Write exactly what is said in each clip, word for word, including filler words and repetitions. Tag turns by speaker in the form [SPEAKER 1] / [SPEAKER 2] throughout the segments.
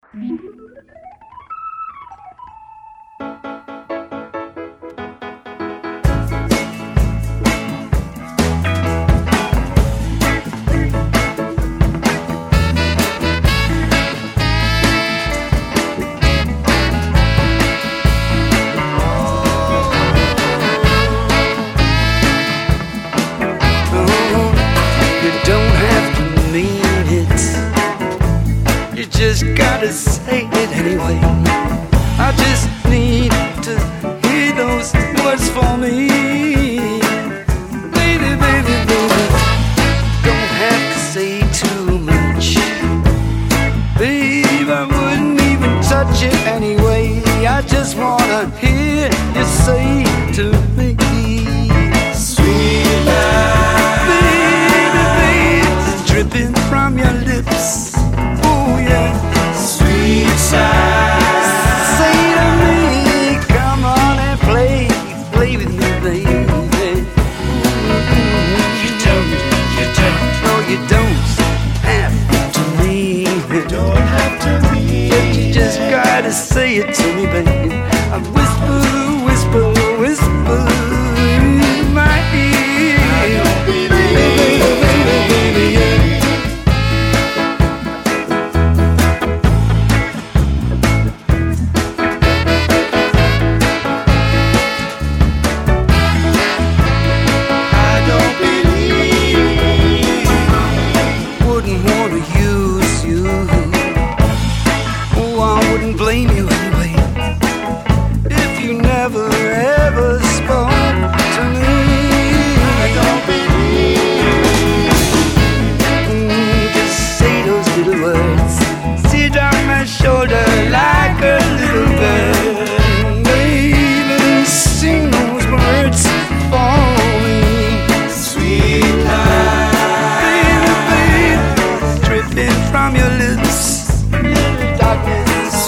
[SPEAKER 1] Just gotta say it anyway. I just need to hear those words for me. Baby, baby, baby, don't have to say too much. Babe, I wouldn't even touch it anyway. I just wanna hear you say to me, sweet love. Baby, baby, it's dripping from your lips. Sweet side, say to me, come on and play, play with me, baby. You don't, you don't, no, you don't have to mean it.
[SPEAKER 2] Don't have to mean
[SPEAKER 1] it. You just gotta say it to me, baby. I whisper, whisper, whisper in my ear.
[SPEAKER 2] I don't believe
[SPEAKER 1] baby, baby, baby, yeah. Blame you anyway if you never ever spoke to me.
[SPEAKER 2] I don't believe.
[SPEAKER 1] Mm, just say those little words. Sit on my shoulder like a little bird, baby. Sing those words for me.
[SPEAKER 2] Sweet love,
[SPEAKER 1] baby, baby, dripping from your lips. Little darkness.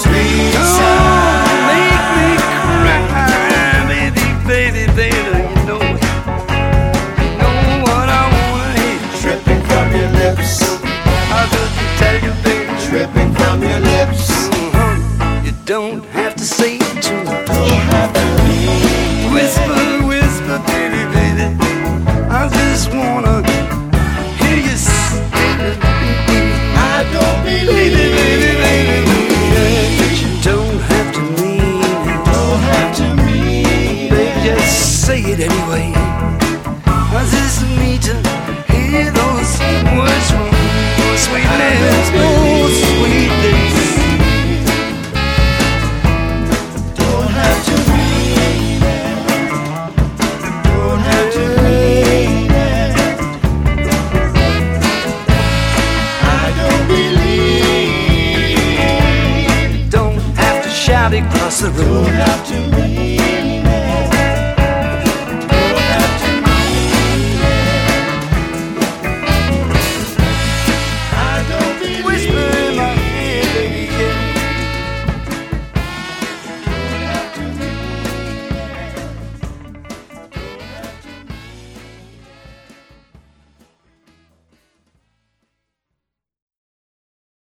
[SPEAKER 2] Dripping from your lips.
[SPEAKER 1] Mm-hmm. You don't have to say it too much.
[SPEAKER 2] Don't have to mean
[SPEAKER 1] whisper, whisper, baby, baby. I just wanna hear you say it.
[SPEAKER 2] I don't believe
[SPEAKER 1] baby, baby, baby, baby. But you don't have to mean it.
[SPEAKER 2] Don't have to mean
[SPEAKER 1] baby, it. Just say it anyway. I just need to hear those words from your sweet lips. Oh, sweet lips.
[SPEAKER 2] Don't have to mean it. Don't have to mean it. I don't believe.
[SPEAKER 1] Don't have to shout across the room.
[SPEAKER 2] Don't have to mean it.